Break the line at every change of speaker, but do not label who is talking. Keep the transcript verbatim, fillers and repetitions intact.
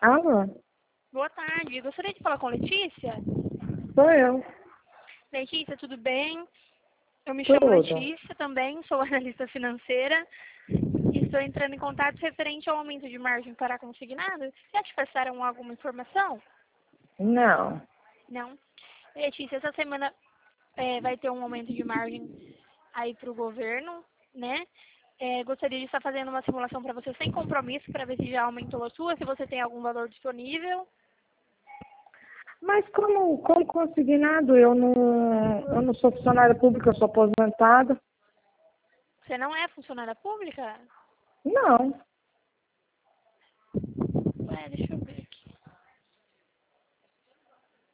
Alô?
Boa tarde. Gostaria de falar com Letícia?
Sou eu.
Letícia, tudo bem? Eu me chamo
Tudo.
Letícia também, sou analista financeira e estou entrando em contato referente ao aumento de margem para consignado. Já te passaram alguma informação?
Não.
Não. Letícia, essa semana é, vai ter um aumento de margem aí para o governo, né? É, gostaria de estar fazendo uma simulação para você sem compromisso, para ver se já aumentou a sua, se você tem algum valor disponível.
Mas como, como consignado, eu não, eu não sou funcionária pública, eu sou aposentada.
Você não é funcionária pública?
Não.
É, deixa eu ver.